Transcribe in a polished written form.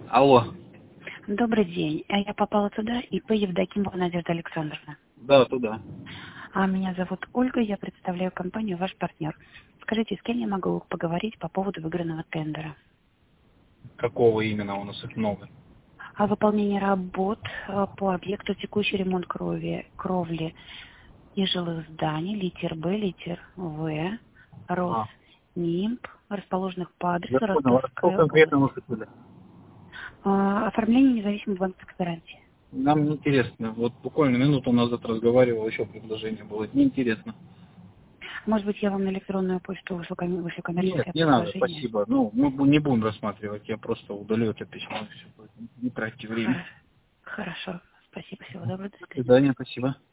Алло. Добрый день. Я попала туда, ИП Евдокимова Надежда Александровна. Да, туда. Меня зовут Ольга, я представляю компанию «Ваш партнер». Скажите, с кем я могу поговорить по поводу выигранного тендера? Какого именно? У нас их много. О выполнении работ по объекту текущий ремонт кровли и жилых зданий, литер Б, литер В, Ага. Роснимб, расположенных по Я адресу понял. А что Ростовская конкретно вы область. хотели? Оформление независимой банковской гарантии. Нам не интересно. Вот буквально минуту назад разговаривал, еще предложение было. Неинтересно. Может быть, я вам на электронную почту вышлю Нет, коммерческое не надо, предложение? спасибо. Ну, мы не будем рассматривать. Я просто удалю это письмо и все. Не тратьте время. Хорошо. Спасибо. Всего доброго. До До свидания. свидания, спасибо.